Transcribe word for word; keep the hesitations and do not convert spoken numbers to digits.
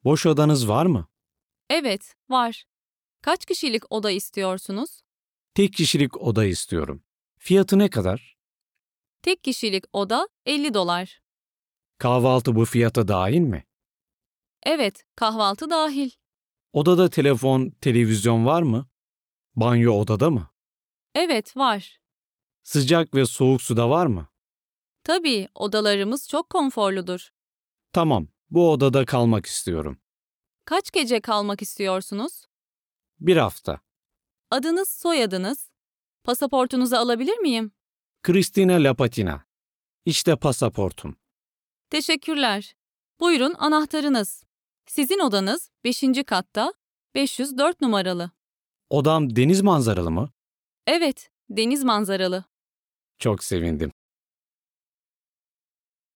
Boş odanız var mı? Evet, var. Kaç kişilik oda istiyorsunuz? Tek kişilik oda istiyorum. Fiyatı ne kadar? Tek kişilik oda elli dolar. Kahvaltı bu fiyata dahil mi? Evet, kahvaltı dahil. Odada telefon, televizyon var mı? Banyo odada mı? Evet, var. Sıcak ve soğuk suda var mı? Tabii, odalarımız çok konforludur. Tamam, bu odada kalmak istiyorum. Kaç gece kalmak istiyorsunuz? Bir hafta. Adınız, soyadınız. Pasaportunuzu alabilir miyim? Cristina Lapatina. İşte pasaportum. Teşekkürler. Buyurun anahtarınız. Sizin odanız beşinci katta, beş yüz dört numaralı. Odam deniz manzaralı mı? Evet, deniz manzaralı. Çok sevindim.